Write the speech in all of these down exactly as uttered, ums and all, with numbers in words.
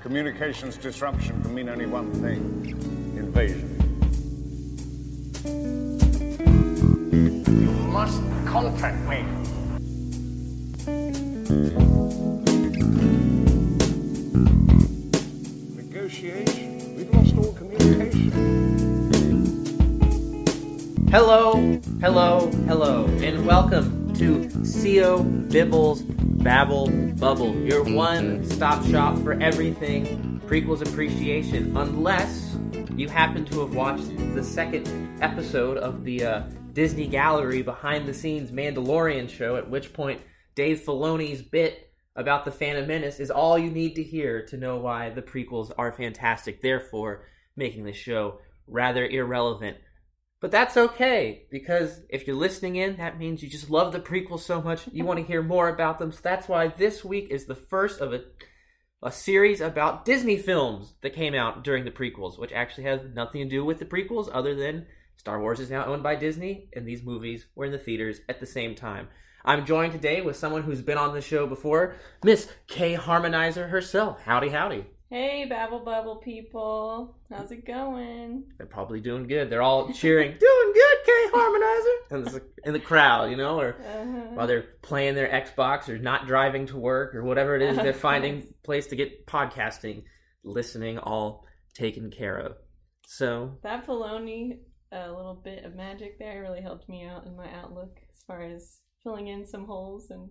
communications disruption can mean only one thing: invasion. You must contact me. Negotiation? We've lost all communication. Hello, hello, hello, and welcome to C O Bibble's Babble Bubble, your one-stop shop for everything prequels appreciation, unless you happen to have watched the second episode of the uh, Disney Gallery behind-the-scenes Mandalorian show, at which point Dave Filoni's bit about the Phantom Menace is all you need to hear to know why the prequels are fantastic, therefore making the show rather irrelevant. But that's okay, because if you're listening in, that means you just love the prequels so much, you want to hear more about them. So that's why this week is the first of a, a series about Disney films that came out during the prequels, which actually has nothing to do with the prequels other than Star Wars is now owned by Disney, and these movies were in the theaters at the same time. I'm joined today with someone who's been on the show before, Miss Kay Harmonizer herself. Howdy, howdy. Hey, Babble Bubble people. How's it going? They're probably doing good. They're all cheering, doing good, Kay Harmonizer, in the, in the crowd, you know, or uh-huh. while they're playing their Xbox or not driving to work or whatever it is, they're finding a place to get podcasting, listening, all taken care of. So that Filoni, a little bit of magic there really helped me out in my outlook as far as filling in some holes and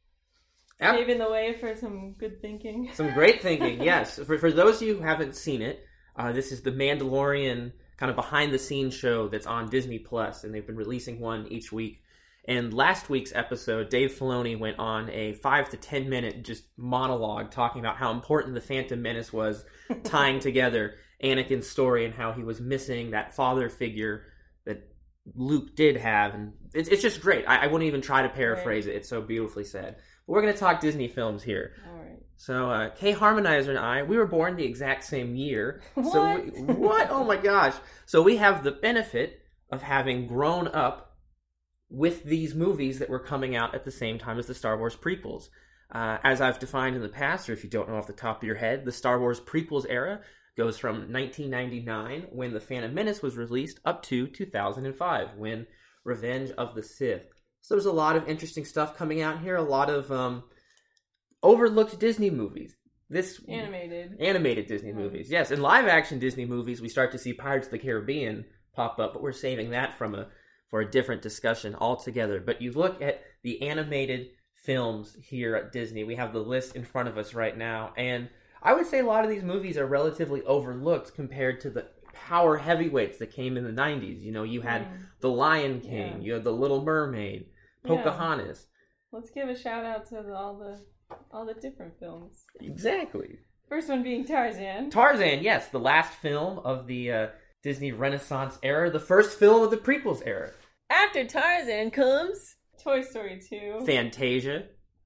Yep. paving the way for some good thinking. Some great thinking, yes. For for those of you who haven't seen it, uh, this is the Mandalorian kind of behind-the-scenes show that's on Disney Plus, and they've been releasing one each week. And last week's episode, Dave Filoni went on a five to ten minute just monologue talking about how important the Phantom Menace was, tying together Anakin's story and how he was missing that father figure that Luke did have. And it's it's just great. I, I wouldn't even try to paraphrase right. it. It's so beautifully said. We're going to talk Disney films here. All right. So, uh, Kay Harmonizer and I, we were born the exact same year. What? So we, what? Oh my gosh. So we have the benefit of having grown up with these movies that were coming out at the same time as the Star Wars prequels. Uh, as I've defined in the past, or if you don't know off the top of your head, the Star Wars prequels era goes from nineteen ninety-nine, when The Phantom Menace was released, up to two thousand five, when Revenge of the Sith. So there's a lot of interesting stuff coming out here, a lot of um, overlooked Disney movies. This Animated. Animated Disney mm-hmm. movies, yes. In live-action Disney movies, we start to see Pirates of the Caribbean pop up, but we're saving that from a for a different discussion altogether. But you look at the animated films here at Disney, we have the list in front of us right now, and I would say a lot of these movies are relatively overlooked compared to the power heavyweights that came in the nineties. You know, you had mm. The Lion King, yeah. you had The Little Mermaid, Pocahontas. Yeah. Let's give a shout out to the, all the all the different films. Exactly. First one being Tarzan. Tarzan, yes, the last film of the uh, Disney Renaissance era, the first film of the prequels era. After Tarzan comes Toy Story two. Fantasia.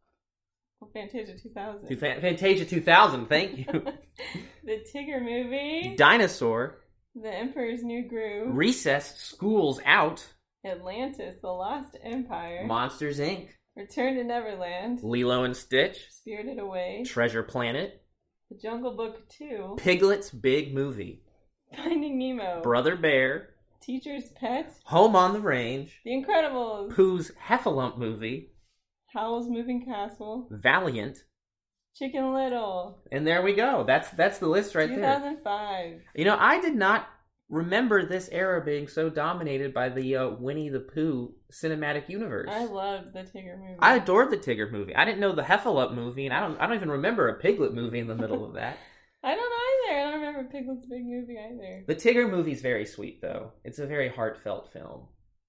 Oh, Fantasia two thousand. Fantasia two thousand, thank you. The Tigger movie. Dinosaur. The Emperor's New Groove. Recess, School's Out. Atlantis, The Lost Empire. Monsters, Incorporated. Return to Neverland. Lilo and Stitch. Spirited Away. Treasure Planet. The Jungle Book two. Piglet's Big Movie. Finding Nemo. Brother Bear. Teacher's Pet. Home on the Range. The Incredibles. Pooh's Heffalump Movie. Howl's Moving Castle. Valiant. Chicken Little. And there we go. That's that's the list right two thousand five. There. You know, I did not remember this era being so dominated by the uh, Winnie the Pooh cinematic universe. I loved the Tigger movie. I adored the Tigger movie. I didn't know the Heffalump movie, and I don't I don't even remember a Piglet movie in the middle of that. I don't either. I don't remember Piglet's Big Movie either. The Tigger movie's very sweet, though. It's a very heartfelt film.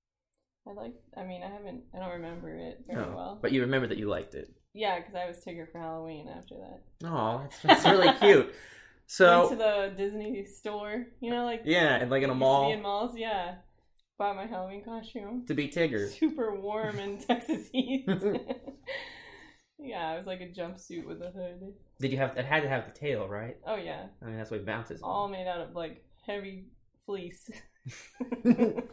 I like. I mean, I haven't. I don't remember it very oh, well. But you remember that you liked it. Yeah, because I was Tigger for Halloween after that. Oh, that's, that's really cute. So went to the Disney store, you know, like yeah, and like in a mall. In malls, yeah. Bought my Halloween costume to be Tigger. Super warm in Texas heat. Yeah, it was like a jumpsuit with a hood. Did you have? It had to have the tail, right? Oh yeah. I mean, that's what it bounces. All made out of like heavy fleece. Trick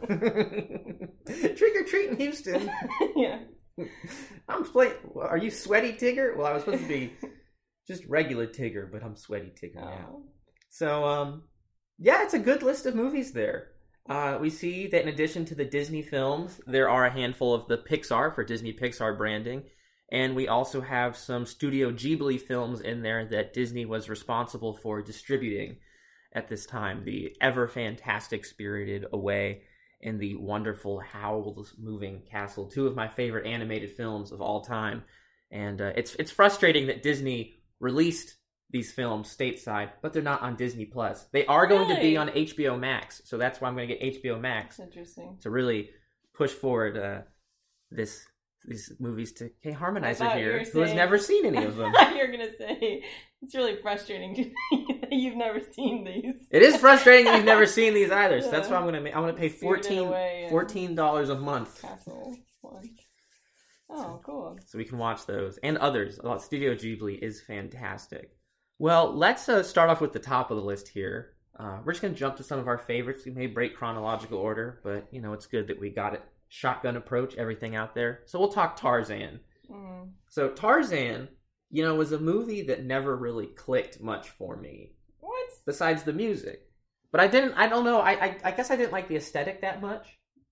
or treat in Houston. Yeah. I'm playing. Are you sweaty Tigger? Well, I was supposed to be just regular Tigger, but I'm sweaty Tigger Oh. now. So, um, yeah, it's a good list of movies there. Uh, we see that in addition to the Disney films, there are a handful of the Pixar for Disney Pixar branding. And we also have some Studio Ghibli films in there that Disney was responsible for distributing at this time. The ever fantastic Spirited Away and the wonderful Howl's Moving Castle, two of my favorite animated films of all time. And uh, it's it's frustrating that Disney released these films stateside, but they're not on Disney Plus. They are going Really? to be on H B O Max, so that's why I'm going to get H B O Max That's interesting. to really push forward uh, this these movies to Kay Harmonizer thought you here, were who has saying- never seen any of them. You're gonna say it's really frustrating to me that you've never seen these. It is frustrating that you've never seen these either, so that's Yeah. why I'm going to I'm going to pay Spirited fourteen Away and fourteen dollars a month Castle one. Oh, cool. so we can watch those and others. Uh, Studio Ghibli is fantastic. Well, let's uh, start off with the top of the list here. Uh, we're just going to jump to some of our favorites. We may break chronological order, but, you know, it's good that we got it. Shotgun approach, everything out there. So we'll talk Tarzan. Mm. So Tarzan, you know, was a movie that never really clicked much for me, What? besides the music. But I didn't, I don't know, I I, I guess I didn't like the aesthetic that much.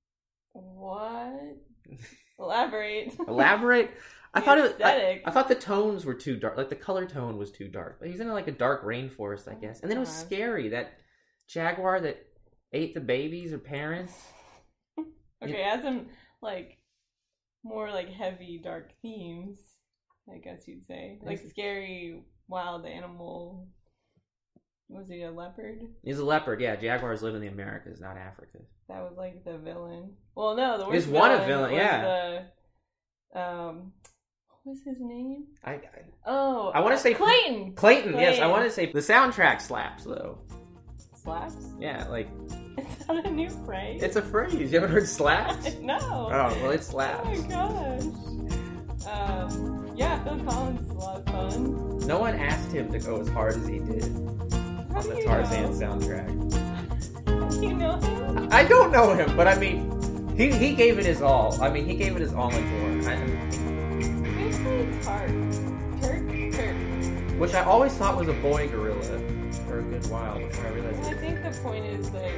What? Elaborate. Elaborate. I The thought it. I, aesthetic. I thought the tones were too dark. Like the color tone was too dark. But he's in like a dark rainforest, I guess. And then it was God. scary. That jaguar that ate the babies or parents. Okay, it has some like more like heavy dark themes, I guess you'd say. Like scary wild animal. Was he a leopard? He's a leopard. Yeah, jaguars live in the Americas, not Africa. That was like the villain. Well, no, the worst He's one of villain villain, was yeah. the um what was his name? I, I Oh, I wanna uh, say- Clayton. Clayton. Yes, I Clayton. want to say the soundtrack slaps though. Slaps? Yeah, like Is that a new phrase? it's a phrase. You haven't heard slaps? no. Oh well, it Oh slaps. my gosh. Um, yeah, Phil Collins is a lot of fun. No one asked him to go as hard as he did How on do the you Tarzan know? soundtrack. Do you know him? I don't know him, but I mean, he he gave it his all. I mean, he gave it his all in Born, I, Basically, it's hard. Turk? Turk. which I always thought was a boy gorilla for a good while before I realized Well, I it. think the point is that,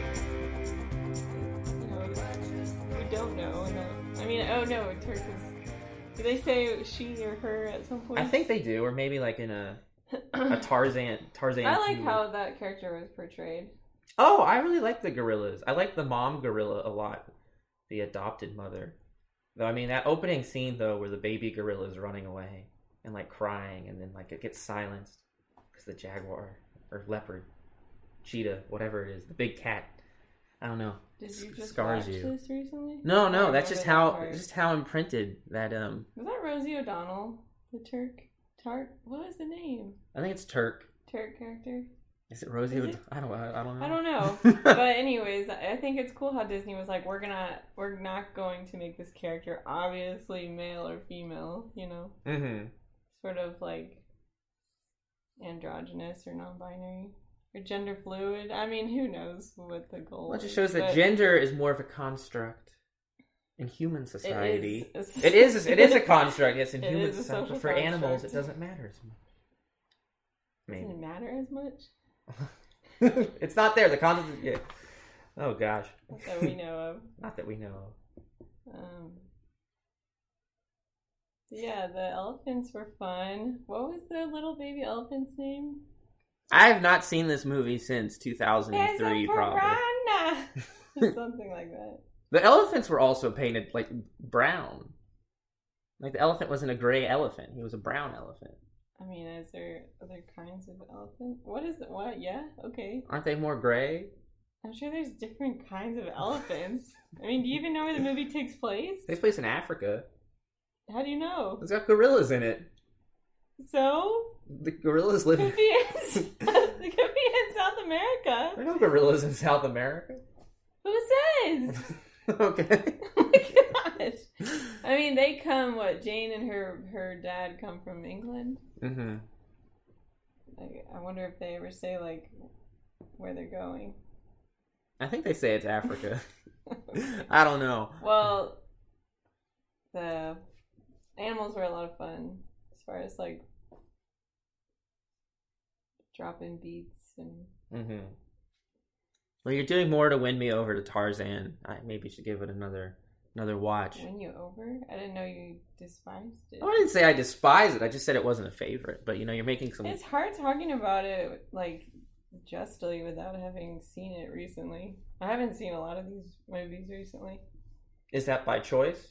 you know, we don't know. And the, I mean, oh no, Turk is. Do they say she or her at some point? I think they do, or maybe like in a a Tarzan Tarzan. I like two. how that character was portrayed. Oh, I really like the gorillas. I like the mom gorilla a lot, the adopted mother. Though I mean that opening scene though, where the baby gorilla is running away and like crying, and then like it gets silenced because the jaguar or leopard, cheetah, whatever it is, the big cat. I don't know. Did you s- just scars watch you. this recently? No, I no, that's just remember that how part. just how imprinted that. Um, Was that Rosie O'Donnell, the Turk? Tart? What was the name? I think it's Turk. Turk character? Is it Rosie? Is O'D- it? I don't. I, I don't know. I don't know. But anyways, I think it's cool how Disney was like, we're gonna, we're not going to make this character obviously male or female, you know, Mm-hmm. sort of like androgynous or non-binary or gender fluid. I mean, who knows what the goal? Well, it just is, shows that but gender is more of a construct in human society. It is. It is. It is a construct. Yes, in It human is a society. social But for animals, it construct. doesn't matter as much. Doesn't Maybe it matter as much? it's not there. The concept. Is, yeah. Oh gosh. Not that we know of. Not that we know of. Um, yeah, the elephants were fun. What was the little baby elephant's name? I have not seen this movie since two thousand three, There's a probably. piranha! Or something like that. The elephants were also painted like brown. Like the elephant wasn't a gray elephant; he was a brown elephant. I mean, is there other kinds of elephant? What is it? What? Yeah, okay. Aren't they more gray? I'm sure there's different kinds of elephants. I mean, do you even know where the movie takes place? Takes place in Africa. How do you know? It's got gorillas in it. So? The gorillas live in. Could be in, it could be in South America. There are no gorillas in South America. Who says? Okay. Oh my gosh. I mean, they come, what, Jane and her, her dad come from England? Mm-hmm. Like, I wonder if they ever say, like, where they're going. I think they say it's Africa. I don't know. Well, the animals were a lot of fun as far as, like, dropping beats and. Mm-hmm. Well, you're doing more to win me over to Tarzan. I maybe should give it another another watch. Win you over? I didn't know you despised it. Oh, I didn't say I despise it. I just said it wasn't a favorite. But you know, you're making some. It's hard talking about it like justly without having seen it recently. I haven't seen a lot of these movies recently. Is that by choice?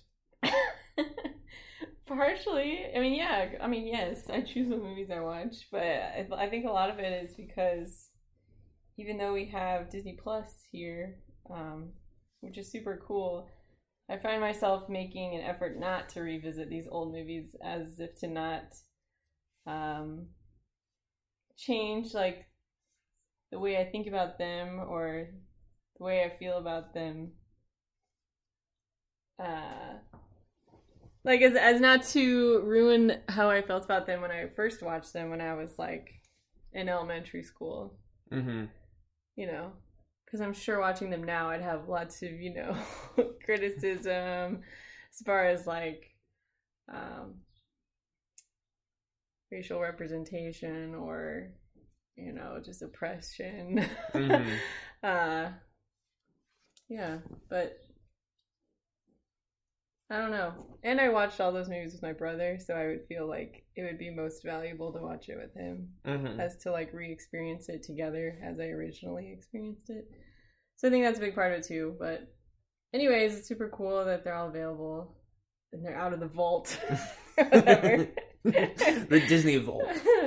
Partially. I mean, yeah. I mean, yes. I choose what movies I watch, but I, I think a lot of it is because even though we have Disney Plus here, um, which is super cool, I find myself making an effort not to revisit these old movies, as if to not um, change like the way I think about them or the way I feel about them. Uh, like as as not to ruin how I felt about them when I first watched them when I was like in elementary school. Mm-hmm. You know, because I'm sure watching them now I'd have lots of, you know, criticism as far as like um, racial representation or, you know, just oppression. Mm-hmm. uh, yeah, but I don't know. And I watched all those movies with my brother, so I would feel like it would be most valuable to watch it with him, mm-hmm. as to like re-experience it together as I originally experienced it. So I think that's a big part of it too. But anyways, it's super cool that they're all available and they're out of the vault. Whatever. The Disney vault.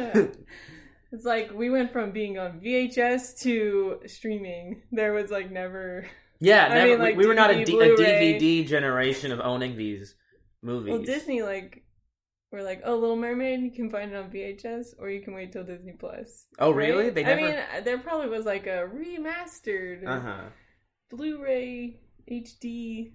It's like we went from being on V H S to streaming. There was like never... Yeah, I never, mean, like we, we were not a, D- a D V D Blu-ray. generation of owning these movies. Well, Disney, like, we're like, oh, Little Mermaid, you can find it on V H S, or you can wait till Disney Plus. Oh, really? Right? They never... I mean, there probably was like a remastered uh-huh. Blu-ray H D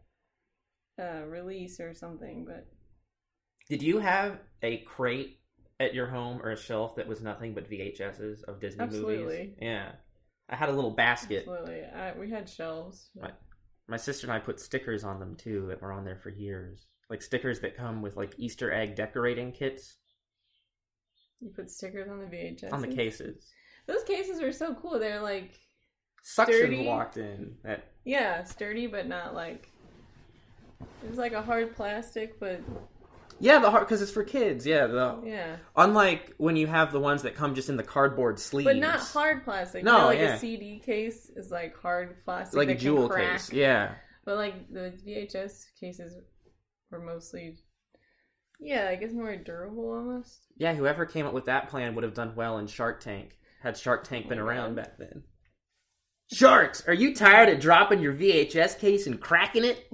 uh, release or something, but... Did you have a crate at your home or a shelf that was nothing but V H S's of Disney Absolutely. movies? Yeah. I had a little basket. Absolutely. I, we had shelves. But... My, my sister and I put stickers on them, too, that were on there for years. Like stickers that come with, like, Easter egg decorating kits. You put stickers on the V H S? On the cases. Those cases were so cool. They're, like, suction sturdy. locked in. That... Yeah, sturdy, but not, like... It was, like, a hard plastic, but... Yeah, the hard because it's for kids. Yeah, the yeah. Unlike when you have the ones that come just in the cardboard sleeves, but not hard plastic. No, you know, like yeah. a C D case is like hard plastic, like that a jewel can crack. case. Yeah, but like the V H S cases were mostly, yeah, I guess more durable almost. Yeah, whoever came up with that plan would have done well in Shark Tank. Had Shark Tank oh been around God. back then. Sharks, are you tired of dropping your V H S case and cracking it?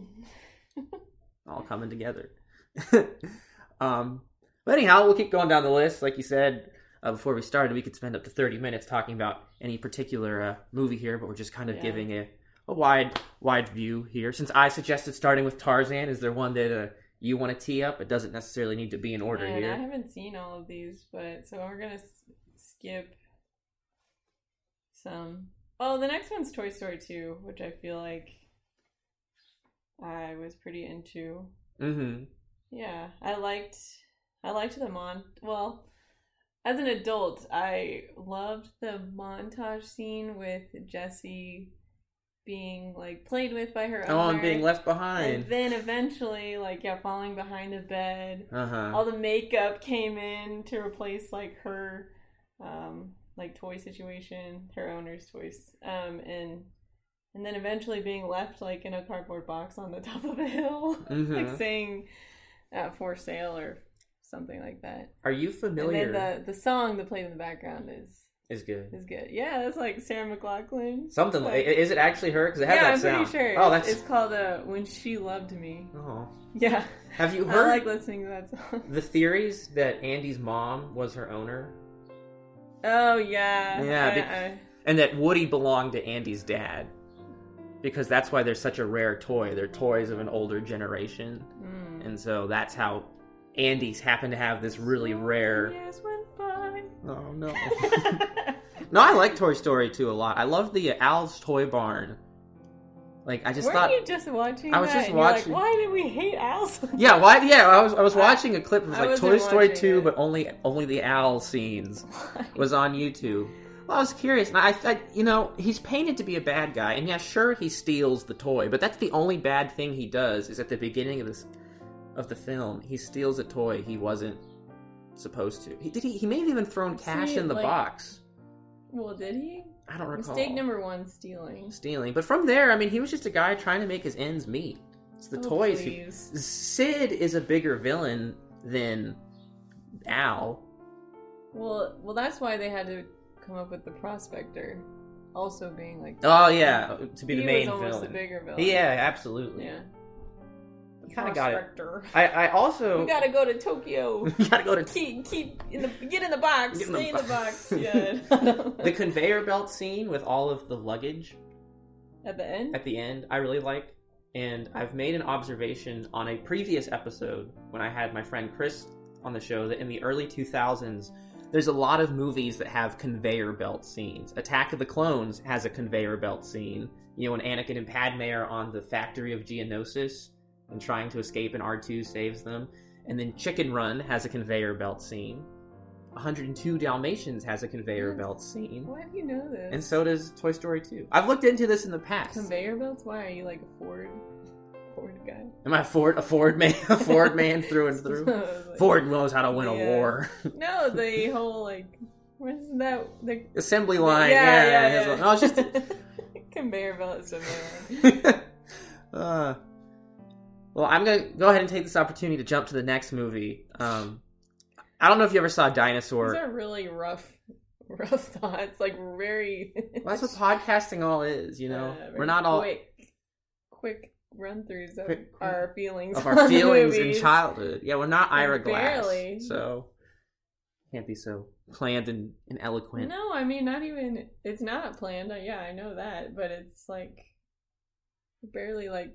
All coming together. um, but anyhow, we'll keep going down the list. Like you said, uh, before we started, we could spend up to thirty minutes talking about any particular uh, movie here, but we're just kind of yeah. giving a, a wide wide view here. Since I suggested starting with Tarzan, is there one that uh, you want to tee up? It doesn't necessarily need to be in order Man, here. I haven't seen all of these, but so we're going to s- skip some. Oh, the next one's Toy Story two, which I feel like I was pretty into. Mm-hmm. Yeah, I liked, I liked the mon. Well, as an adult, I loved the montage scene with Jessie being like played with by her owner. Oh, and being left behind. And then eventually, like, yeah, falling behind the bed. Uh-huh. All the makeup came in to replace like her, um, like toy situation, her owner's toys, um, and. And then eventually being left, like, in a cardboard box on the top of a hill. Mm-hmm. Like, saying, uh, for sale or something like that. Are you familiar? And then the, the song that played in the background is... Is good. Is good. Yeah, that's like Sarah McLachlan. Something like... Is it actually her? Because it has yeah, that I'm sound. pretty sure. Oh, it's, that's... it's called uh, When She Loved Me. Oh. Yeah. Have you heard... I like listening to that song. The theories that Andy's mom was her owner? Oh, yeah. Yeah. I, be- I... And that Woody belonged to Andy's dad. Because that's why they're such a rare toy. They're toys of an older generation. Mm. And so that's how Andy's happen to have this really rare... Years went by. Oh, no. No, I like Toy Story two a lot. I love the Al's Toy Barn Like I just Weren't thought you just watching I was that just and you're watching- like, why did we hate owls? Yeah, why yeah, I was I was watching a clip. It was I like wasn't Toy Story watching two, it. but only only the owl scenes was on YouTube. Well, I was curious, and I, I, you know, he's painted to be a bad guy, and yeah, sure, he steals the toy, but that's the only bad thing he does. Is at the beginning of this of the film, he steals a toy he wasn't supposed to. He did he he may have even thrown cash See, in the like- box. Well, did he? I don't recall. Mistake number one, stealing. Stealing, but from there, I mean, he was just a guy trying to make his ends meet. It's the Oh, toys. Who, please. Sid is a bigger villain than Al. Well, well, that's why they had to come up with the prospector, also being like. Oh yeah, to be he the main was almost villain. the bigger villain. Yeah, absolutely. Yeah. You kind of got it. Prospector. I, I also We gotta go to Tokyo. you gotta go to keep, keep in the get in the box. Get in Stay the in the box. box. Yeah. the conveyor belt scene with all of the luggage At the end. at the end. I really like, and I've made an observation on a previous episode when I had my friend Chris on the show that in the early two thousands, there's a lot of movies that have conveyor belt scenes. Attack of the Clones has a conveyor belt scene. You know, when Anakin and Padme are on the factory of Geonosis and trying to escape, and R two saves them. And then Chicken Run has a conveyor belt scene. one hundred two Dalmatians has a conveyor What? belt scene. Why do you know this? And so does Toy Story two. I've looked into this in the past. Conveyor belts? Why are you like a Ford? Ford guy. Am I a Ford, a Ford man, a Ford man through and through? Like- Ford knows how to win a Yeah. war. No, the whole like, what's that? The Assembly line, yeah, yeah. yeah, his- yeah. No, it's just. conveyor belt assembly line. uh, well, I'm gonna go ahead and take this opportunity to jump to the next movie. Um, I don't know if you ever saw Dinosaur. These are really rough, rough thoughts. Like very. Well, that's what podcasting all is, you know. uh, very We're not all quick, quick run throughs of Quick- our feelings of on our the feelings in movies. childhood. Yeah, we're not Ira Like, Glass, barely. so can't be so planned and, and eloquent. No, I mean not even. It's not planned. Uh, Yeah, I know that, but it's like barely like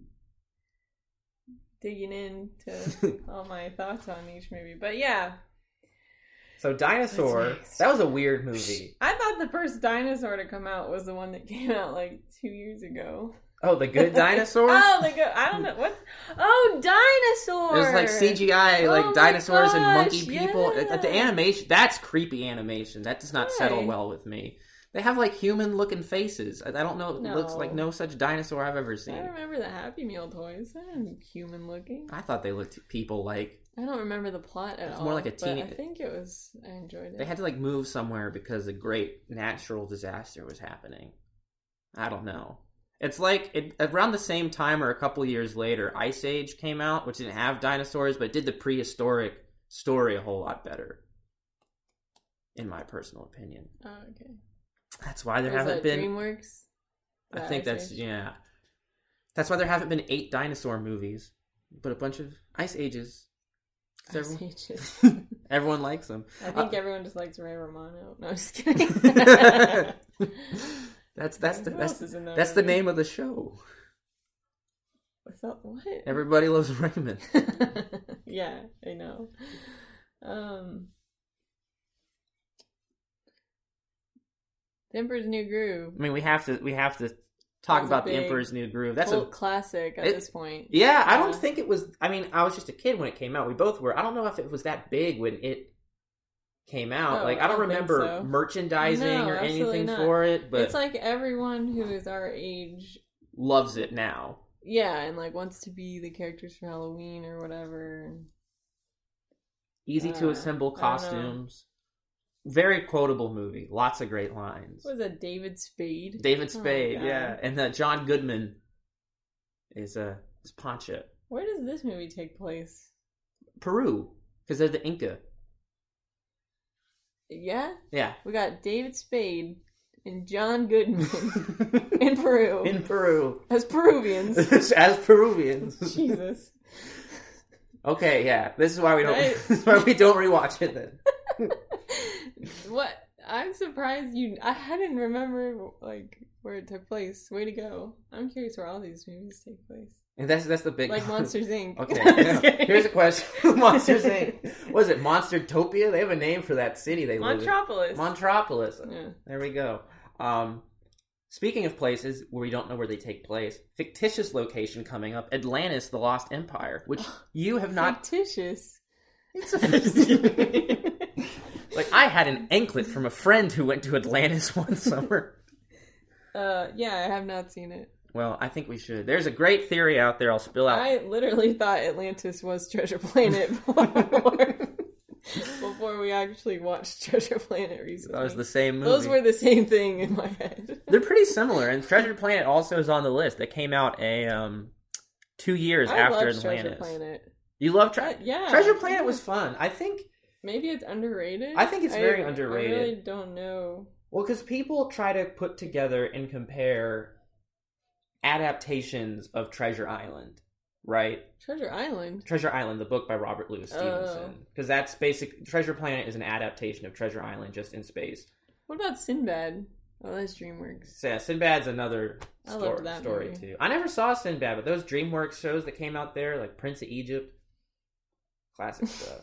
digging into all my thoughts on each movie. But yeah, So Dinosaur, That's nice. that was a weird movie. I thought the first dinosaur to come out was the one that came out like two years ago. Oh, the good dinosaur? Oh, the good. I don't know what's. Oh, dinosaur. It was like C G I, like Oh my dinosaurs and monkey gosh, people. yeah. At the animation, that's creepy animation. That does not settle Why? well with me. They have like human-looking faces. I I don't know. It No. looks like no such dinosaur I've ever I seen. remember the Happy Meal toys. They're human looking. I thought they looked people-like. I don't remember the plot at It's all. more like a but teen- I think it was. I enjoyed it. They had to like move somewhere because a great natural disaster was happening. I don't know. It's like it, around the same time or a couple years later, Ice Age came out, which didn't have dinosaurs, but it did the prehistoric story a whole lot better, in my personal opinion. Oh, okay. That's why there Was haven't that been. DreamWorks? I That think Ice that's Age? yeah. That's why there haven't been eight dinosaur movies, but a bunch of Ice Ages. 'Cause Ice Everyone, Ages. everyone likes them. I think Uh, everyone just likes Ray Romano. No, I'm just kidding. that's that's the Who that's, else is in that that's the movie? name of the show. What's up? What? Everybody loves Raymond. Yeah, I know. Um, The Emperor's New Groove. I mean, we have to we have to talk That's a about the big Emperor's New Groove. That's Cult a classic at it- this point. yeah. I don't Yeah. think it was. I mean, I was just a kid when it came out. We both were. I don't know if it was that big when it came out. Oh, like, I I don't don't think remember so. merchandising No, or absolutely anything not. for it, but It's like everyone who is our age, loves it now. yeah, and like wants to be the characters for Halloween or whatever. Easy to Uh, assemble I don't know. costumes. Very quotable movie. Lots of great lines. What was that, David Spade? David Oh my Spade, God. yeah, and uh, John Goodman is uh is Poncha. Where does this movie take place? Peru, because they're the Inca. Yeah, Yeah, we got David Spade and John Goodman in Peru in Peru as Peruvians. as Peruvians. Jesus. Okay, yeah, this is why we don't. Right. This is why we don't rewatch it then. What? I'm surprised you. I didn't remember like where it took place. Way to go! I'm curious where all these movies take place. And that's that's the big Like Monsters Incorporated. Okay, Just yeah. kidding. Here's a question: Monsters Incorporated. Was it Monstertopia? They have a name for that city they live in. Montropolis. Montropolis. Yeah. There we go. Um, Speaking of places where we don't know where they take place, fictitious location coming up, Atlantis, the Lost Empire, which you have not... Fictitious? It's a... Like, I had an anklet from a friend who went to Atlantis one summer. Uh, yeah, I have not seen it. Well, I think we should. There's a great theory out there I'll spill out. I literally thought Atlantis was Treasure Planet before, before we actually watched Treasure Planet recently. That was the same movie. Those were the same thing in my head. They're pretty similar, and Treasure Planet also is on the list. That came out a um two years I after loved Atlantis. Treasure Planet. You love Treasure? Uh, yeah. Treasure Planet was fun. I think... Maybe it's underrated? I think it's very I, underrated. I really don't know. Well, because people try to put together and compare adaptations of Treasure Island, right? Treasure Island? Treasure Island, the book by Robert Louis Stevenson. Because oh. that's basic... Treasure Planet is an adaptation of Treasure Island, just in space. What about Sinbad? Oh, that's DreamWorks. So, yeah, Sinbad's another I story, loved that story movie. too. I never saw Sinbad, but those DreamWorks shows that came out there, like Prince of Egypt, classic stuff.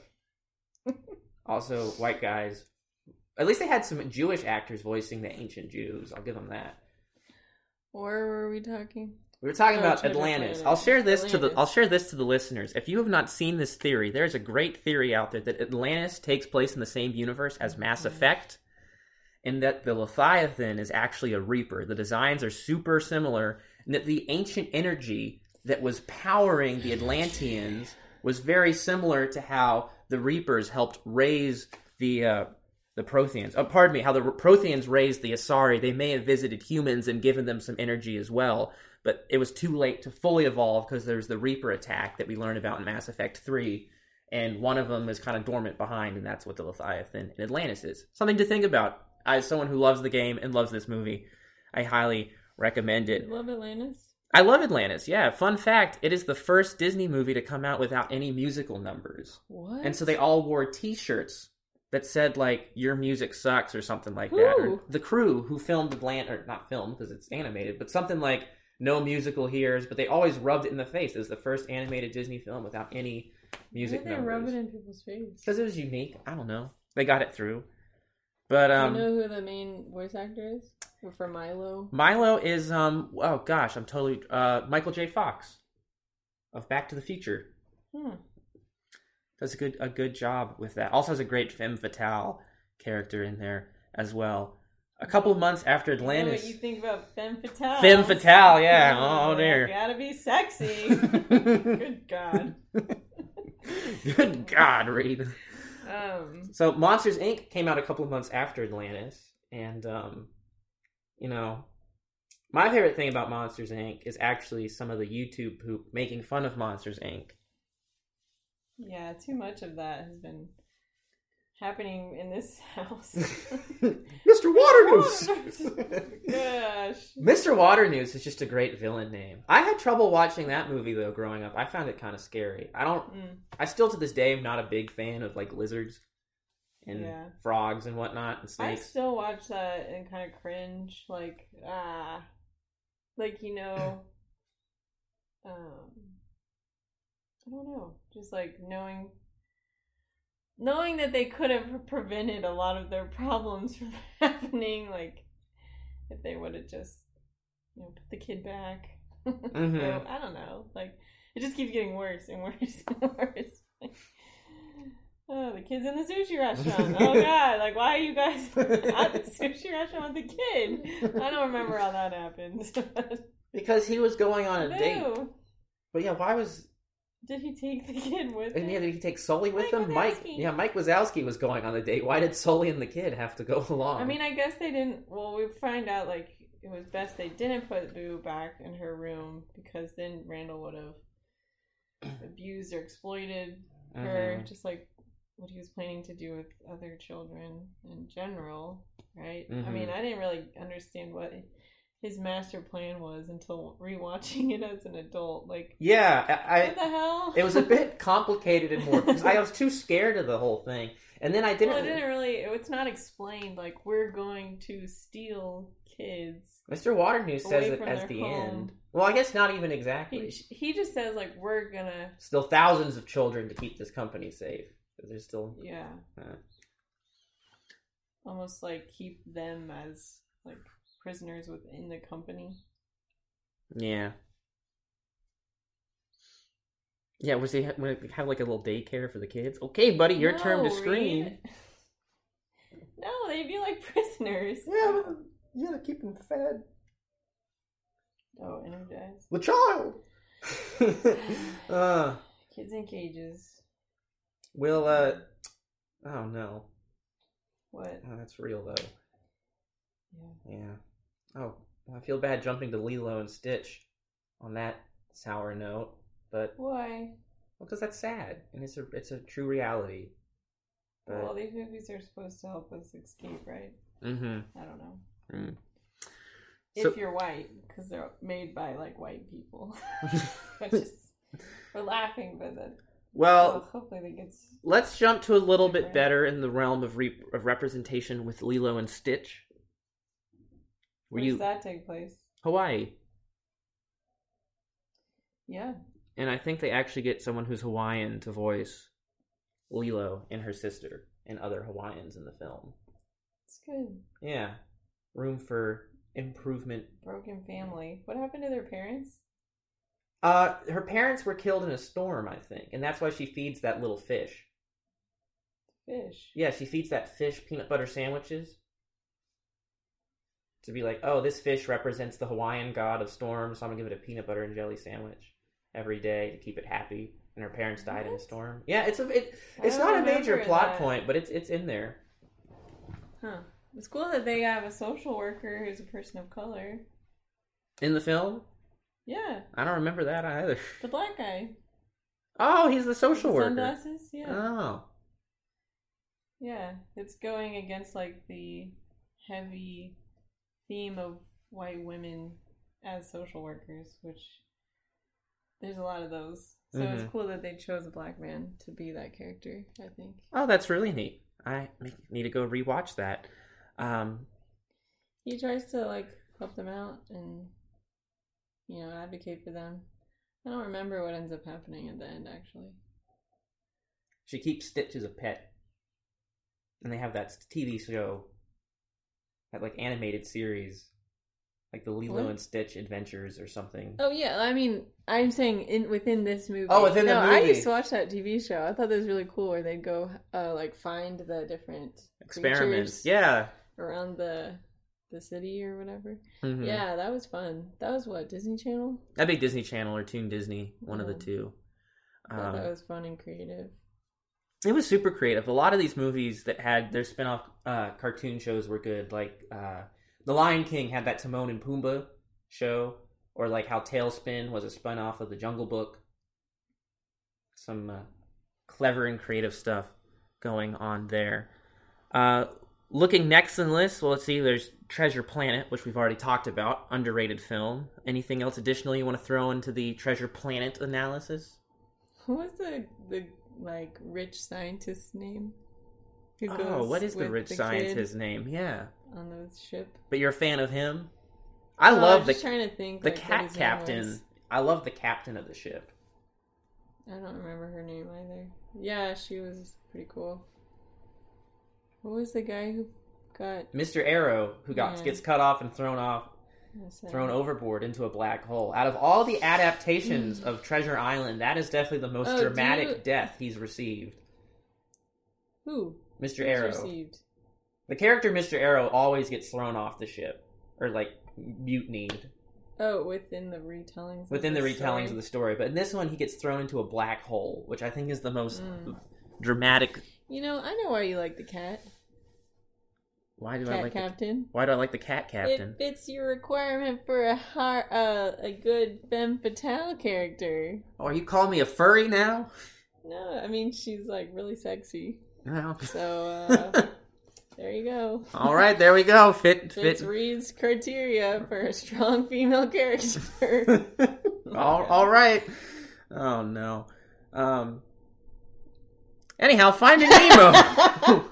Also, white guys. At least they had some Jewish actors voicing the ancient Jews. I'll give them that. Where were we talking? We were talking oh, about Treasure Atlantis. Planet. I'll share this Atlantis. to the I'll share this to the listeners. If you have not seen this theory, there's a great theory out there that Atlantis takes place in the same universe as Mass mm-hmm. Effect, and that the Leviathan is actually a Reaper. The designs are super similar, and that the ancient energy that was powering the Atlanteans was very similar to how the Reapers helped raise the uh, the Protheans. Oh, pardon me, how the Protheans raised the Asari. They may have visited humans and given them some energy as well, but it was too late to fully evolve because there's the Reaper attack that we learned about in Mass Effect three, and one of them is kind of dormant behind, and that's what the Leviathan in Atlantis is. Something to think about. As someone who loves the game and loves this movie, I highly recommend it. You love Atlantis? I love Atlantis, yeah. Fun fact, it is the first Disney movie to come out without any musical numbers. What? And so they all wore t-shirts that said, like, your music sucks or something like Who? that. Or the crew who filmed Atlantis, or not filmed because it's animated, but something like no musical hears, but they always rubbed it in the face. It was the first animated Disney film without any music Why did they numbers. rub it in people's face? Because it was unique. I don't know. They got it through. But um, do you know who the main voice actor is for Milo? Milo is um oh gosh, I'm totally uh Michael J. Fox of Back to the Future. Hmm. Does a good a good job with that. Also has a great femme fatale character in there as well. A couple of months after Atlantis. I know what you think about femme fatale? Femme fatale, yeah. Oh, oh dear. Gotta be sexy. Good God. Good God, Reed. Um, so Monsters Incorporated came out a couple of months after Atlantis, and um, you know, my favorite thing about Monsters Incorporated is actually some of the YouTube poop making fun of Monsters Incorporated. Yeah, too much of that has been happening in this house. Mister Waternoose! Gosh. Mister Waternoose is just a great villain name. I had trouble watching that movie, though, growing up. I found it kind of scary. I don't... Mm. I still, to this day, am not a big fan of, like, lizards and yeah. frogs and whatnot, and snakes. I still watch that and kind of cringe. Like, ah... Like, you know... um... I don't know. Just, like, knowing... Knowing that they could have prevented a lot of their problems from happening, like, if they would have just, you know, put the kid back. Mm-hmm. So, I don't know. Like, it just keeps getting worse and worse and worse. Like, oh, the kid's in the sushi restaurant. Oh, God. Like, why are you guys at the sushi restaurant with the kid? I don't remember how that happened. Because he was going on a no. date. But, yeah, why was... Did he take the kid with him? And yeah, did he take Sully with Mike him? Wazowski. Mike, yeah, Mike Wazowski was going on the date. Why did Sully and the kid have to go along? I mean, I guess they didn't. Well, we find out like it was best they didn't put Boo back in her room because then Randall would have abused or exploited her, mm-hmm. just like what he was planning to do with other children in general, right? Mm-hmm. I mean, I didn't really understand what his master plan was until rewatching it as an adult. Like, yeah, I, what the hell? It was a bit complicated and more because I was too scared of the whole thing, and then I didn't. Well, it didn't really. It's not explained. Like, we're going to steal kids. Mister Waternoose says it at the home. end. Well, I guess not even exactly. He, he just says like we're gonna still thousands of children to keep this company safe. There's still yeah, uh, almost like keep them as like prisoners within the company. Yeah. Yeah, was he have like a little daycare for the kids? Okay, buddy, your no, turn to scream. Reed. No, they'd be like prisoners. Yeah, but you gotta keep them fed. Oh, energized. The child! uh, Kids in cages. Will, uh... Oh, no. What? Oh, that's real, though. Yeah. Yeah. Oh, I feel bad jumping to Lilo and Stitch on that sour note, but... Why? Well, because that's sad, and it's a it's a true reality. But... Well, these movies are supposed to help us escape, right? Mm-hmm. I don't know. Mm. If So... you're white, because they're made by, like, white people. But just... We're laughing, but then... Well, well, hopefully they get... Let's jump to a little different. bit better in the realm of, re- of representation with Lilo and Stitch. Were Where you... does that take place? Hawaii. Yeah. And I think they actually get someone who's Hawaiian to voice Lilo and her sister and other Hawaiians in the film. It's good. Yeah. Room for improvement. Broken family. What happened to their parents? Uh, her parents were killed in a storm, I think, and that's why she feeds that little fish. Fish? Yeah, she feeds that fish peanut butter sandwiches. To be like, oh, this fish represents the Hawaiian god of storms, so I'm gonna give it a peanut butter and jelly sandwich every day to keep it happy. And her parents died what? in a storm. Yeah, it's a it, it's I not a don't major remember plot that. point, but it's it's in there. Huh. It's cool that they have a social worker who's a person of color. In the film? Yeah. I don't remember that either. The black guy. Oh, he's the social With worker. sunglasses? Yeah. Oh. Yeah. It's going against, like, the heavy theme of white women as social workers, which there's a lot of those. So Mm-hmm. it's cool that they chose a black man to be that character, I think. Oh, that's really neat. I need to go rewatch that. Um, He tries to, like, help them out and, you know, advocate for them. I don't remember what ends up happening at the end, actually. she keeps Stitch as a pet. And they have that T V show, that, like, animated series. Like the Lilo What? and Stitch Adventures or something. Oh, yeah, I mean, I'm saying in within this movie. Oh, within the no, I movie. used to watch that T V show. I thought that was really cool where they'd go, uh, like, find the different Experiments. creatures Yeah. around the the city or whatever. Mm-hmm. Yeah, that was fun. That was what, Disney Channel? That'd be Disney Channel or Toon Disney, one of the Yeah. two. I thought Um, that was fun and creative. It was super creative. A lot of these movies that had their spin-off uh, cartoon shows were good. Like, uh, The Lion King had that Timon and Pumbaa show. Or like how Tailspin was a spin-off of The Jungle Book. Some uh, clever and creative stuff going on there. Uh, looking next in the list, well, let's see, there's Treasure Planet, which we've already talked about. Underrated film. Anything else additional you want to throw into the Treasure Planet analysis? Who was the, the like, rich scientist's name? Who Oh, goes what is the with rich kid scientist's name? Yeah. on the ship? But you're a fan of him? I Oh, love I'm the just trying to think the like, what cat his name captain. was. I love the captain of the ship. I don't remember her name either. Yeah, she was pretty cool. What was the guy who got Mister Arrow, who got Yeah. gets cut off and thrown off, what's that? thrown overboard into a black hole. Out of all the adaptations of Treasure Island, that is definitely the most Oh, do dramatic you- death he's received. Who? Mister Who's Arrow. received? The character Mister Arrow always gets thrown off the ship, or like mutinied Oh, within the retellings. within the of retellings story? of the story. But in this one, he gets thrown into a black hole, which I think is the most Mm. dramatic. You know, I know why you like the cat. Why do I Cat like the, captain. Why do I like the cat captain? It fits your requirement for a har- uh, a good femme fatale character. Oh, are you calling me a furry now? No, I mean she's like really sexy. No. So uh, there you go. All right, there we go. Fit, Fits fit. Reed's criteria for a strong female character. all, all right. Oh no. Um. Anyhow, Finding Nemo.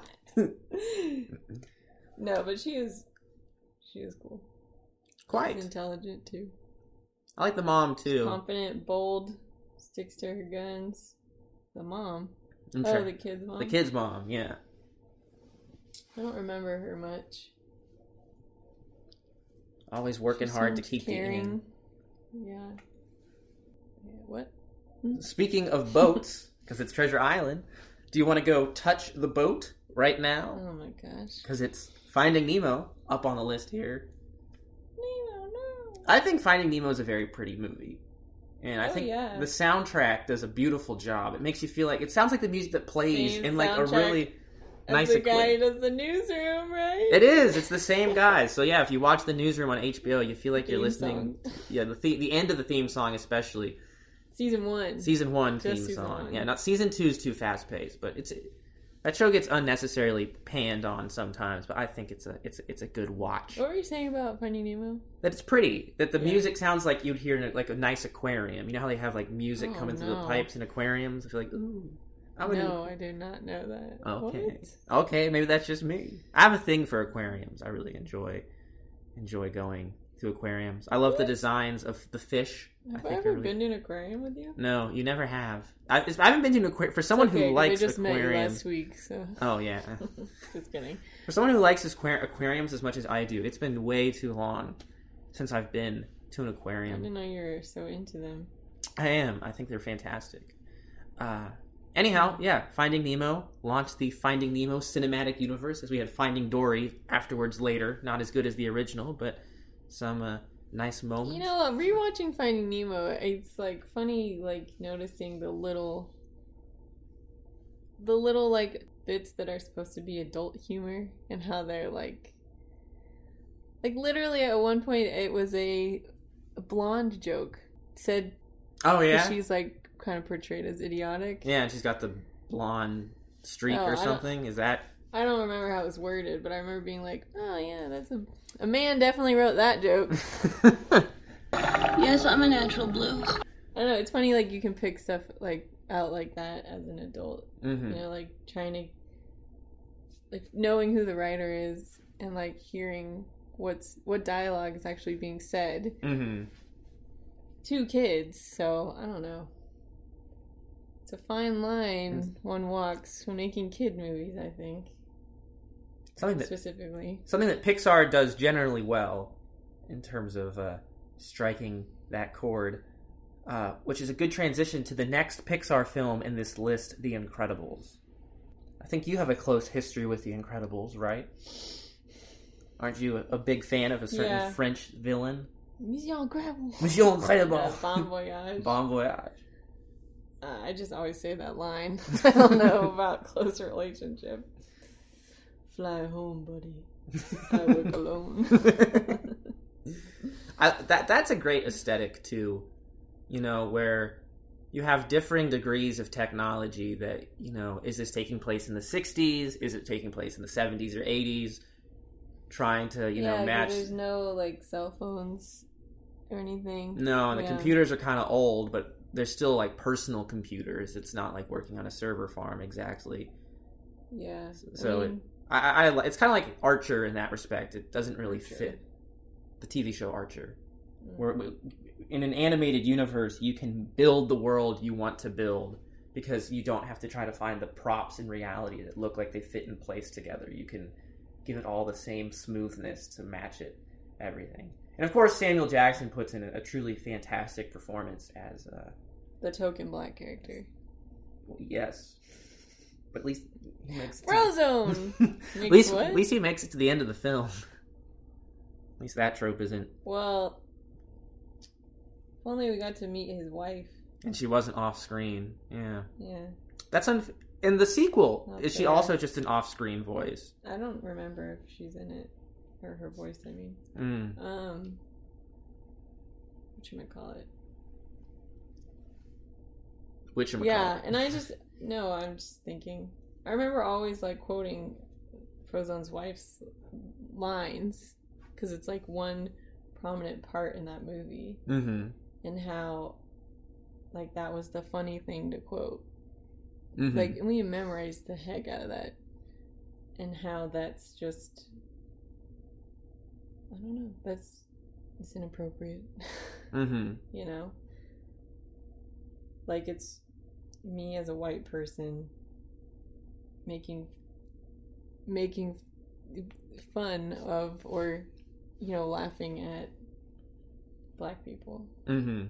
No, but she is she is cool. Quite. She's intelligent too. I like the mom too. Confident, bold, sticks to her guns. The mom. I'm Oh, sure- the kid's mom. The kid's mom. Yeah. I don't remember her much. Always working She hard to seemed keep caring. Yeah. Yeah. What? the Speaking of boats, because it's Treasure Island, do you want to go touch the boat right now? Oh my gosh. Because it's Finding Nemo up on the list here. Nemo, no. I think Finding Nemo is a very pretty movie. And I Oh, think yeah. the soundtrack does a beautiful job. It makes you feel like... It sounds like the music that plays Same in like a soundtrack really nice That's the guy equip- who does the newsroom, right? It is. It's the same guy. So yeah, if you watch the Newsroom on H B O, you feel like you're Theme listening... song. Yeah, the, the the end of the theme song especially. Season one. Season one Just theme season song. one. Yeah, not season two is too fast paced, but it's that show gets unnecessarily panned on sometimes. But I think it's a it's it's a good watch. What were you saying about Finding Nemo? That it's pretty. That the Yeah. music sounds like you'd hear in a, like a nice aquarium. You know how they have like music Oh, coming through the no. pipes in aquariums. I feel like ooh. I would No, I did not know that. Okay. What? Okay, maybe that's just me. I have a thing for aquariums. I really enjoy enjoy going to aquariums. I love the What? designs of the fish. Have I, think ever are really... been to an aquarium with you? No, you never have. I, I haven't been to an aquarium for someone It's okay, who 'cause likes I just met you aquariums. last week, so Oh yeah, just kidding. for someone who likes aquar- aquariums as much as I do, it's been way too long since I've been to an I aquarium. didn't know you were so into them. I am. I think they're fantastic. Uh, anyhow, yeah, Finding Nemo launched the Finding Nemo cinematic universe, as we had Finding Dory afterwards later. Not as good as the original, but some uh, nice moments. You know, rewatching Finding Nemo, it's like funny, like noticing the little, the little like bits that are supposed to be adult humor and how they're like, like literally at one point it was a, a blonde joke said. Oh yeah, that she's like kind of portrayed as idiotic. yeah, and she's got the blonde streak Oh, or I don't- something. Is that? I don't remember how it was worded, but I remember being like, "Oh yeah, that's a a man definitely wrote that joke." Yes, I'm a natural blue. I don't know. It's funny, like you can pick stuff like out like that as an adult. hmm You know, like trying to, like knowing who the writer is and like hearing what's what dialogue is actually being said hmm to kids. So I don't know. It's a fine line one walks when making kid movies. I think Something that specifically. something that Pixar does generally well in terms of uh, striking that chord, uh, which is a good transition to the next Pixar film in this list, The Incredibles. I think you have a close history with The Incredibles, right? Aren't you a, a big fan of a certain Yeah. French villain? Monsieur Incredible. Monsieur Incredible. Yeah, bon voyage. Bon voyage. Uh, I just always say that line. I don't know about close relationship. Fly home, buddy. I work alone. I, that that's a great aesthetic too, you know, where you have differing degrees of technology that, you know, is this taking place in the sixties? Is it taking place in the seventies or eighties? Trying to, you yeah, know, 'cause match. there's no like cell phones or anything. No, and the Yeah. computers are kind of old, but they're still like personal computers. It's not like working on a server farm exactly. Yeah. So I it, mean, I, I, I it's kind of like Archer in that respect. It doesn't really Archer. fit the T V show Archer. Mm. Where in an animated universe, you can build the world you want to build because you don't have to try to find the props in reality that look like they fit in place together. You can give it all the same smoothness to match it, everything. And of course, Samuel Jackson puts in a, a truly fantastic performance as, uh, the token black character. well, yes, but at least he makes it to- Frozone! at Makes least, what? at least he makes it to the end of the film. At least that trope isn't. Well, if only we got to meet his wife. And she wasn't off screen. Yeah, Yeah. that's unf- in the sequel. Not Is she fair. also just an off-screen voice? I don't remember if she's in it. Or her voice, I mean. Mm. Um, whatchamacallit? Which Yeah, and I just no, I'm just thinking. I remember always like quoting Frozone's wife's lines because it's like one prominent part in that movie, Mm-hmm. and how like that was the funny thing to quote. Mm-hmm. Like we memorized the heck out of that, and how that's just I don't know. That's it's inappropriate. mm-hmm. You know, like it's me as a white person making making fun of or you know, laughing at black people. Mm-hmm.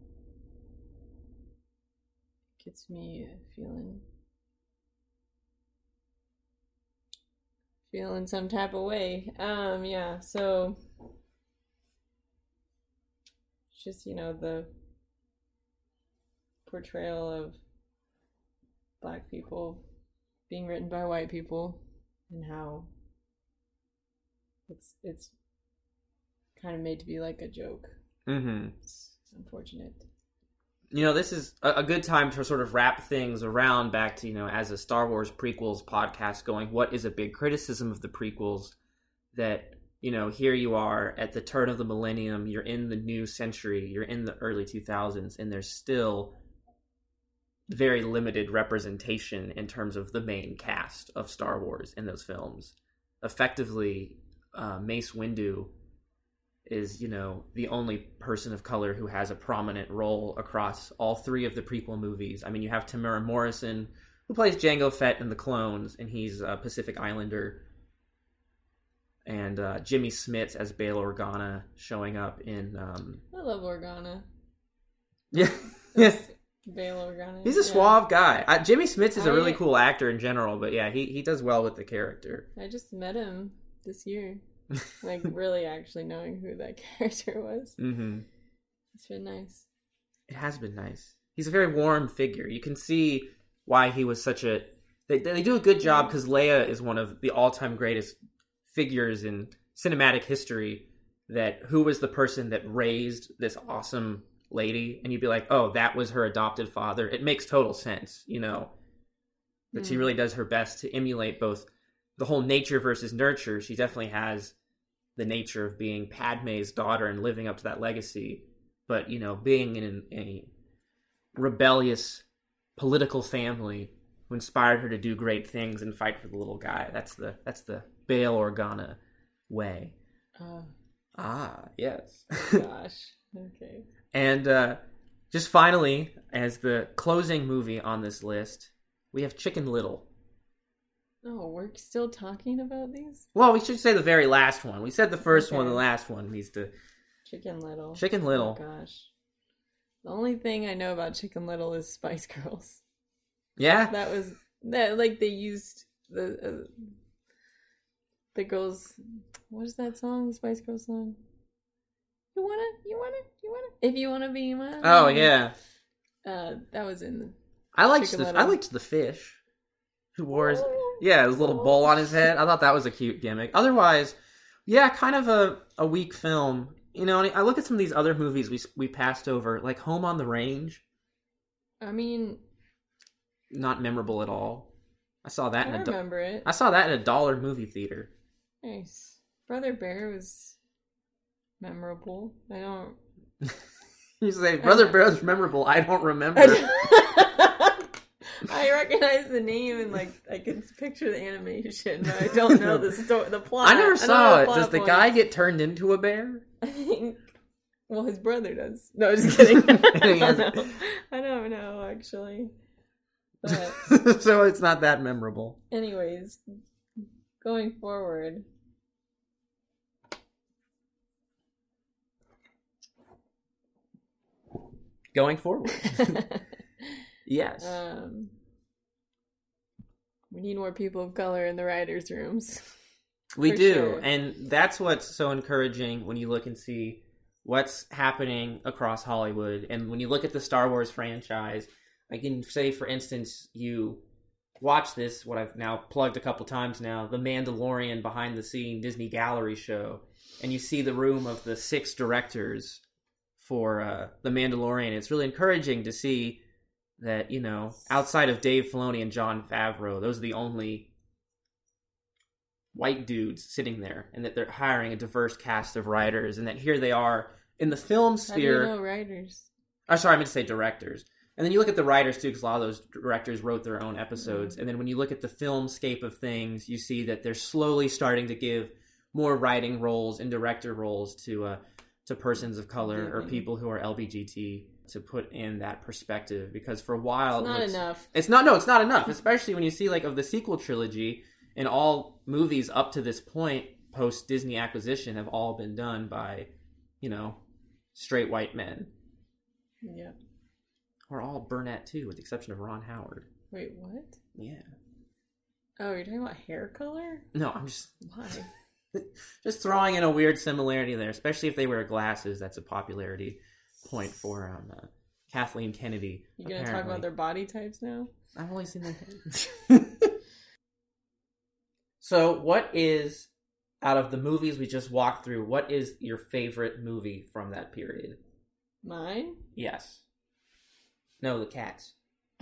Gets me feeling feeling some type of way. Um, yeah, so just, you know, the portrayal of black people being written by white people and how it's it's kind of made to be like a joke. Mm-hmm. It's unfortunate. You know, this is a, a good time to sort of wrap things around back to, you know, as a Star Wars prequels podcast going, what is a big criticism of the prequels? That, you know, here you are at the turn of the millennium, you're in the new century, you're in the early two thousands, and there's still very limited representation in terms of the main cast of Star Wars in those films. Effectively, uh, Mace Windu is, you know, the only person of color who has a prominent role across all three of the prequel movies. I mean, you have Tamara Morrison, who plays Jango Fett in The Clones, and he's a Pacific Islander. And uh, Jimmy Smits as Bail Organa showing up in... Um... I love Organa. Yeah. Yes. Bail Organa. He's a yeah. suave guy. Uh, Jimmy Smits is a really I... cool actor in general, but yeah, he, he does well with the character. I just met him this year. Like, really actually knowing who that character was. Mm-hmm. It's been nice. It has been nice. He's a very warm figure. You can see why he was such a... They, they do a good job because Leia is one of the all-time greatest figures in cinematic history, that who was the person that raised this awesome lady, and you'd be like, oh, that was her adopted father. It makes total sense, you know, that mm. she really does her best to emulate both the whole nature versus nurture. She definitely has the nature of being Padme's daughter and living up to that legacy, but, you know, being in a rebellious political family who inspired her to do great things and fight for the little guy. That's the that's the Bail Organa way. Uh, ah, yes. Gosh. Okay. And uh, just finally, as the closing movie on this list, we have Chicken Little. Oh, we're still talking about these? Well, we should say the very last one. We said the first okay. one, the last one needs to... Chicken Little. Chicken Little. Oh, gosh. The only thing I know about Chicken Little is Spice Girls. Yeah? That was... that like, they used the... Uh, the girls... What is that song? The Spice Girls song? You wanna, you wanna, you wanna... If you wanna be mine. Oh, yeah. Uh, that was in... I liked the Little. I liked the fish. Who wore his... Yeah, his little bowl on his head. I thought that was a cute gimmick. Otherwise, yeah, kind of a, a weak film. You know, I look at some of these other movies we we passed over, like Home on the Range. I mean... Not memorable at all. I saw that I in a... remember do- it. I saw that in a dollar movie theater. Nice. Brother Bear was memorable. I don't... You say, Brother Bear was memorable. I don't remember. I recognize the name and like I can picture the animation, but I don't know the story, the plot. I never saw I it. Does the points. guy get turned into a bear? I think. Well, his brother does. No, just kidding. I, don't know. I don't know actually. But so it's not that memorable. Anyways, going forward. Going forward. Yes. Um, we need more people of color in the writers' rooms. We For do. sure. And that's what's so encouraging when you look and see what's happening across Hollywood. And when you look at the Star Wars franchise, I can say, for instance, you watch this, what I've now plugged a couple times now, the Mandalorian behind the scene Disney Gallery show. And you see the room of the six directors for uh, the Mandalorian. It's really encouraging to see that, you know, outside of Dave Filoni and Jon Favreau, those are the only white dudes sitting there, and that they're hiring a diverse cast of writers, and that here they are in the film sphere. How do you know writers? Oh, sorry, I meant to say directors. And then you look at the writers too, because a lot of those directors wrote their own episodes. Mm-hmm. And then when you look at the filmscape of things, you see that they're slowly starting to give more writing roles and director roles to uh, to persons of color mm-hmm. or people who are L G B T, to put in that perspective, because for a while it's not it looks, enough. It's not no, it's not enough, especially when you see like of the sequel trilogy and all movies up to this point, post Disney acquisition have all been done by, you know, straight white men. Yeah. Or all brunette too, with the exception of Ron Howard. Wait, what? Yeah. Oh, you're talking about hair color? No, I'm just Why? just throwing in a weird similarity there, especially if they wear glasses. That's a popularity point for um, uh, Kathleen Kennedy. You gonna apparently. talk about their body types now? I've only seen their heads. So, what is, out of the movies we just walked through, what is your favorite movie from that period? Mine? Yes. No, the cats.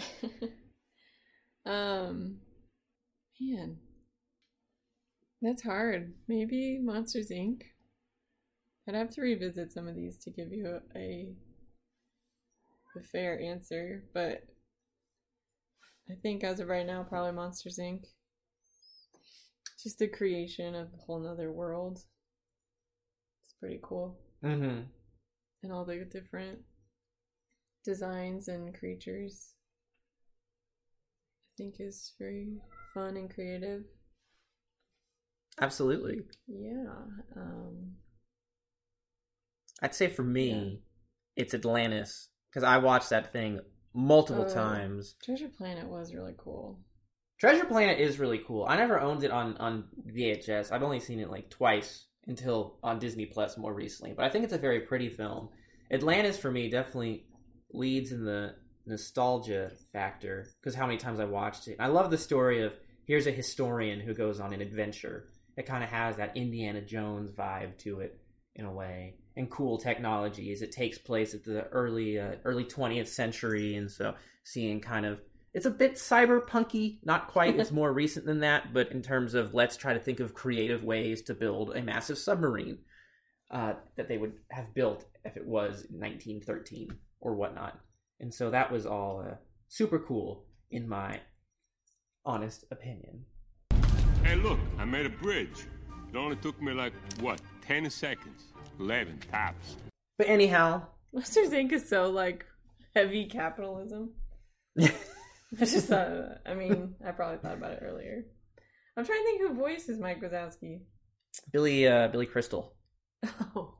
um, man, that's hard. Maybe Monsters, Incorporated. I'd have to revisit some of these to give you a, a, a fair answer, but I think as of right now, probably Monsters, Incorporated. Just the creation of a whole nother world. It's pretty cool. Mm-hmm. And all the different designs and creatures, I think, is very fun and creative. Absolutely. Yeah. Um, I'd say for me, yeah. it's Atlantis, because I watched that thing multiple oh, times. Treasure Planet was really cool. Treasure Planet is really cool. I never owned it on, on V H S. I've only seen it like twice until on Disney Plus more recently. But I think it's a very pretty film. Atlantis, for me, definitely leads in the nostalgia factor, because how many times I watched it. I love the story of, here's a historian who goes on an adventure. It kind of has that Indiana Jones vibe to it, in a way. And cool technologies. It takes place at the early uh, early twentieth century, and so seeing kind of, it's a bit cyberpunky, not quite, it's more recent than that, but in terms of let's try to think of creative ways to build a massive submarine uh, that they would have built if it was nineteen thirteen or whatnot. And so that was all uh, super cool, in my honest opinion. Hey, look, I made a bridge. It only took me like, what, ten seconds? eleven tops. But anyhow... Monsters, Incorporated is so, like, heavy capitalism. It's just, uh, I mean, I probably thought about it earlier. I'm trying to think who voices Mike Wazowski. Billy, uh, Billy Crystal. Oh.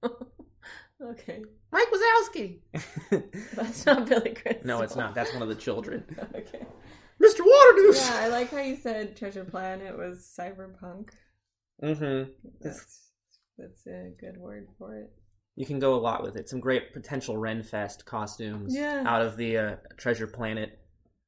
Okay. Mike Wazowski! That's not Billy Crystal. No, it's not. That's one of the children. Okay. Mister Waternoose! Yeah, I like how you said Treasure Planet was cyberpunk. Mm-hmm. That's, that's a good word for it. You can go a lot with it. Some great potential Renfest costumes yeah. out of the uh, Treasure Planet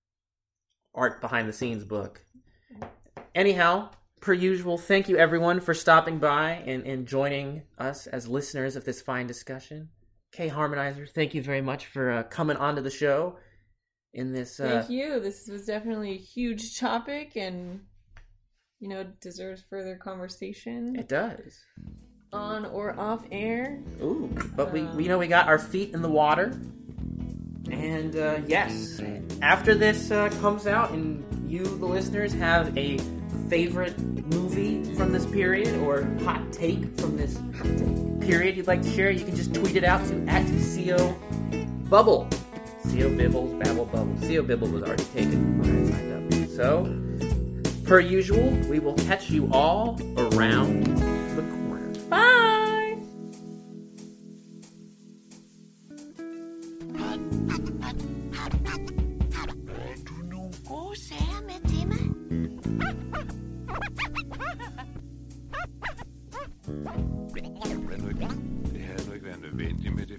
art behind the scenes book. Anyhow, per usual, thank you everyone for stopping by and, and joining us as listeners of this fine discussion. Kay Harmonizer, thank you very much for uh, coming onto the show in this. Uh... Thank you. This was definitely a huge topic, and you know, deserves further conversation. It does. On or off air. Ooh, but we, we you know we got our feet in the water, and uh, yes, after this uh, comes out, and you, the listeners, have a favorite movie from this period or hot take from this period you'd like to share, you can just tweet it out to at C O Bubble. C O Bibbles, Babble Bubble. C O Bibble was already taken when I signed up. So, per usual, we will catch you all around the corner. Bye! Du nogle gode sager med til mig? Det havde nu ikke været nødvendigt med det